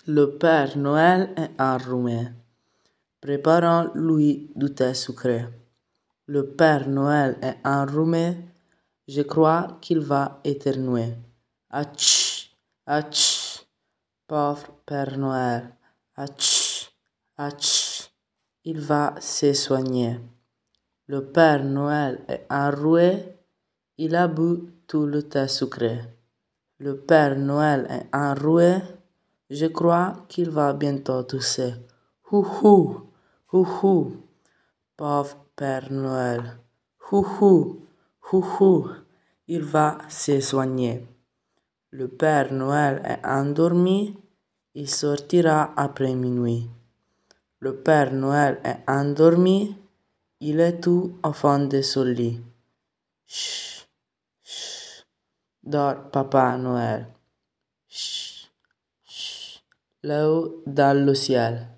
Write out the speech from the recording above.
Le Père Noël est enrhumé, préparons-lui du thé sucré. Le Père Noël est enrhumé, je crois qu'il va éternuer. Atch, atch, pauvre Père Noël, atch, atch, il va se soigner. Le Père Noël est enroué, il a bu tout le thé sucré. Le Père Noël est enroué, je crois qu'il va bientôt tousser. Houhou, houhou, pauvre Père Noël. Houhou, houhou, il va se soigner. Le Père Noël est endormi, il sortira après minuit. Le Père Noël est endormi, il est tout au fond de son lit. Chut, chut, dors Papa Noël. Chut, chut, là-haut dans le ciel.